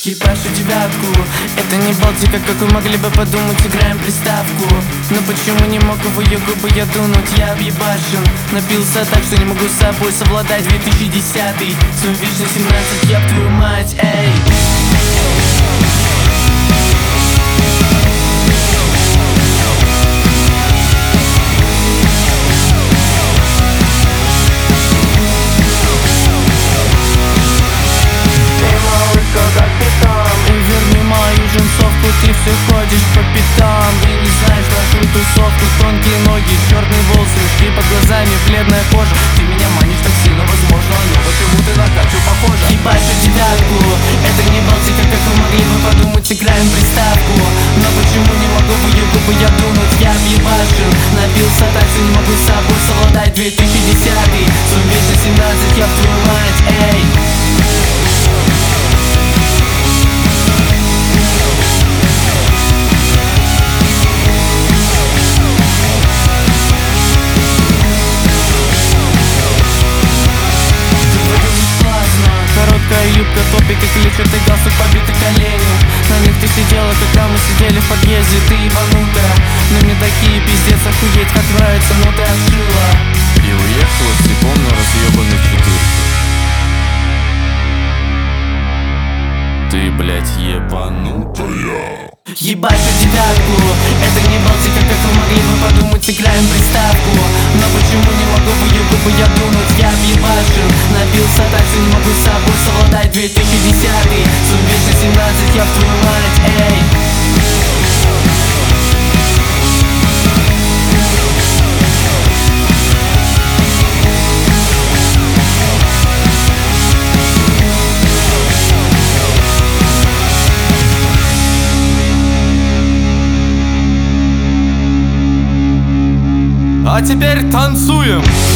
Ебашу девятку, это не Балтика, как вы могли бы подумать, играем приставку. Но почему не могу в ее губы я дунуть, я объебашен. Напился так, что не могу с собой совладать. 2010-й, свой вечно 17, я твою мать, эй. Ты все ходишь по пятам, ты не знаешь нашу тусовку. Тонкие ноги, черные волосы, мешки под глазами, бледная кожа. Ты меня манишь так сильно, возможно, но почему ты на Катю похожа? Ебашу девятку, это не Балтика, как вы могли бы подумать, играем приставку. Но почему не могу в ее губы я дунуть, я объебашен. Напился так, что не могу с собой совладать. 2010-й, свой вечно 17, я в твою мать, эй. Юбка, топик и клетчатый галстук, побиты колени. На них ты сидела, когда мы сидели в подъезде. Ты ебанутая, но мне такие пиздец охуеть, как нравится, но ты отшила и уехала в цепом на разъебанной четырке. Ты, блять, ебанутая. Ебашу девятку, это не Балтика, как вы могли бы подумать, играем приставку. Но почему не могу в ее губы я дунуть, я объебашен. Напился так, что не могу с собой совладать. 2010-й, свой вечно 17, я в твою мать, эй. А теперь танцуем!